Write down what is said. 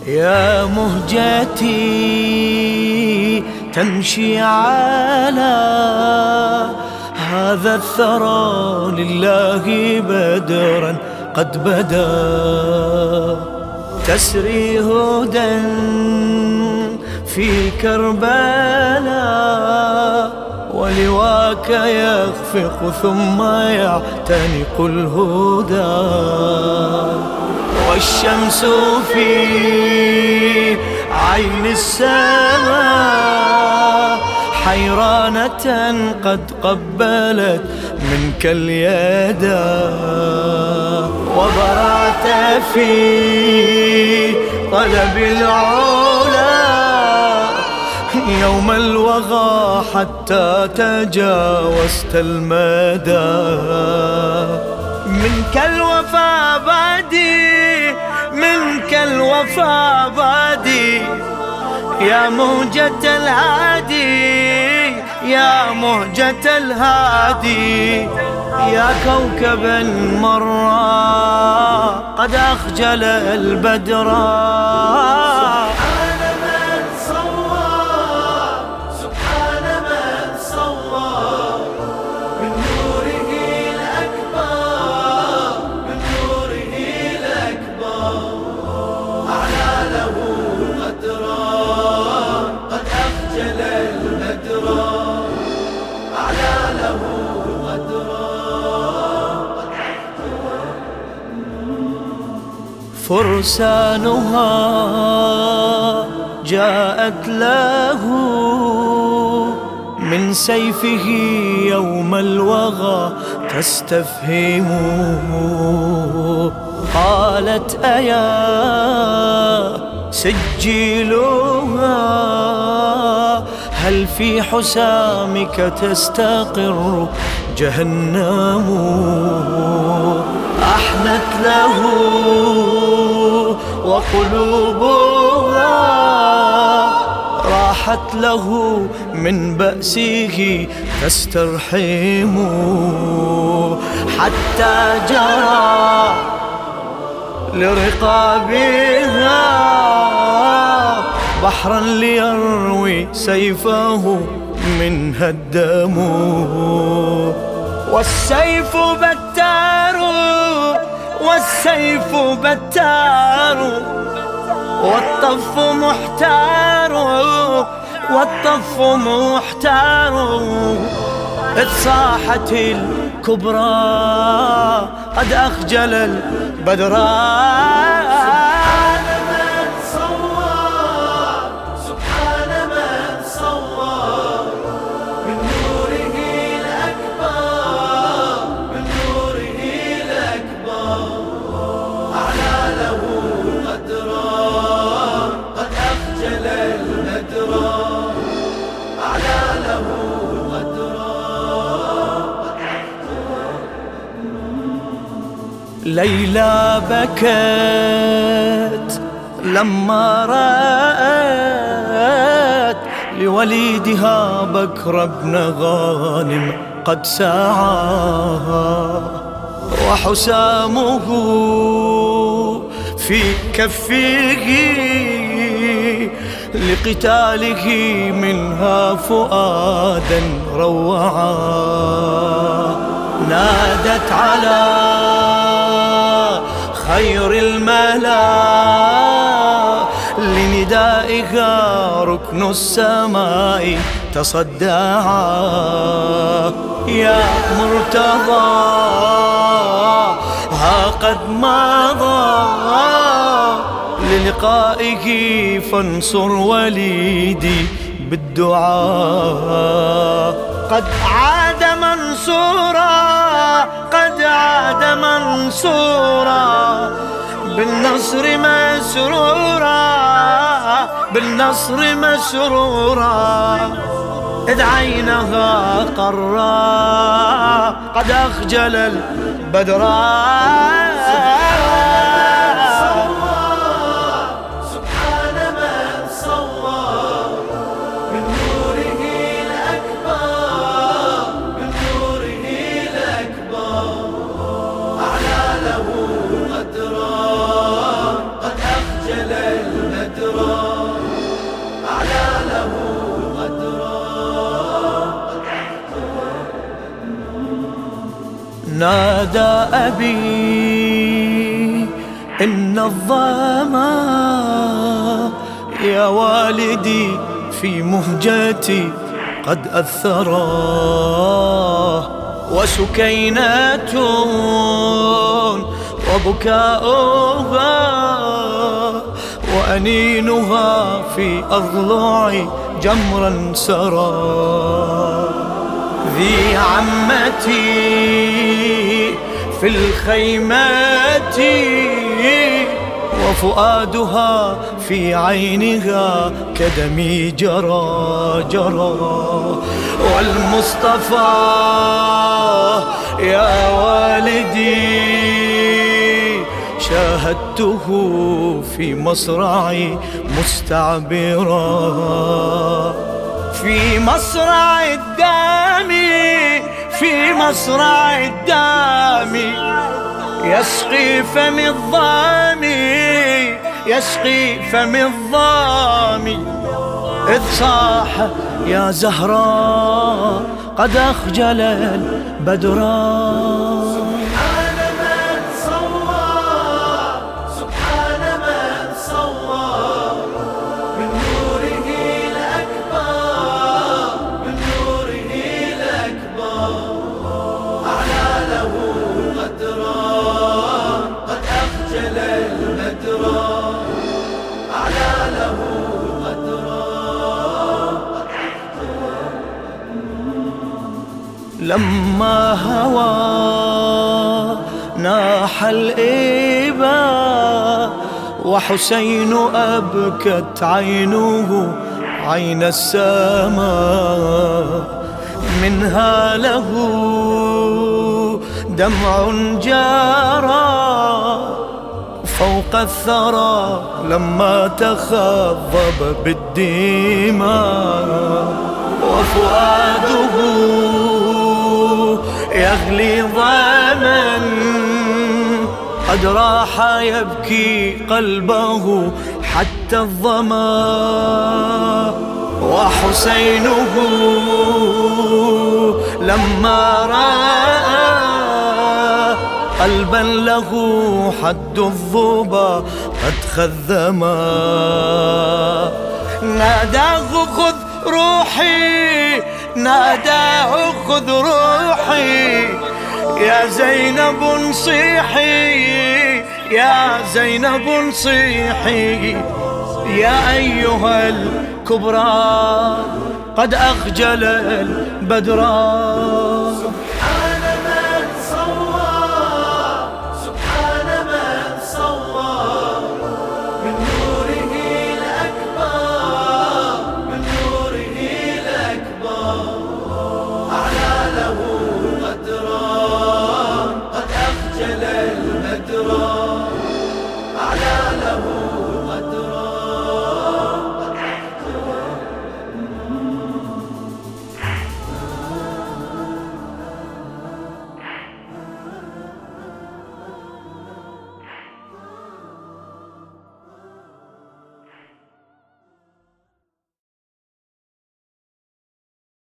يا مهجتي تمشي على هذا الثرى لله بدرا قد بدا، تسري هدى في كربلاء ولواك يخفق ثم يعتنق الهدى، والشمس في عين السماء حيرانة قد قبلت منك اليدا، وبرعت في طلب العلا يوم الوغى حتى تجاوزت المدى. منك الوفا بادي، منك الوفا بادي، يا مهجة الهادي، يا مهجة الهادي، يا كوكبا مرا قد أخجل البدرا. فرسانها جاءت له من سيفه يوم الوغى تستفهم، قالت أيا سجلوها هل في حسامك تستقر جهنم، أحنت له وقلوبها راحت له من بأسه تسترحم، حتى جرى لرقابها بحرا ليروي سيفه منها الدم، والسيف بتار، والسيف بتار، والطف محتار، والطف محتار، إذ صاحت الكبرى قد أخجل البدرا. ليلى بكت لما رأت لوليدها بكر بن غانم قد سعى، وحسامه في كفه لقتاله منها فؤادا روعا، نادت على خير الملا لندائها ركن السماء تصدعا، يا مرتضى ها قد مضى للقائه فانصر وليدي بالدعاء، قد عاد منصورا، قد عاد منصورا بالنصر مسرورا، بالنصر مسرورا، إذ عينها قرا قد أخجل البدرا. أعلى له قدرا قد أخجل المدى. نادى أبي إن الظما يا والدي في مهجتي قد أثراه، وسكينة وبكاؤها وأنينها في أضلعي جمرا سرى. ذي عمتي في الخيمات وفؤادها في عينها كدمي جرى جرى، والمصطفى يا والدي شاهدته في مصرعي مستعبرا، في مصرع الدم، في مصرع الدم يسقي فم الظامي، يسقي فم الظامي، إذ صاح يا زهراء قد أخجل البدرا. لما هوى ناح الإبا وحسين أبكت عينه عين السماء، منها له دمع جارى فوق الثرى لما تخضب بالدماء، وفؤاده يغلي ظما قد راح يبكي قلبه حتى الظما، وحسينه لما رأى قلبا له حد الظبا قد خذما، ناداه خذ روحي، ناداه خذ روحي يا زينب صيحي، يا زينب صيحي، يا أيها الكبرى قد أخجل البدرا.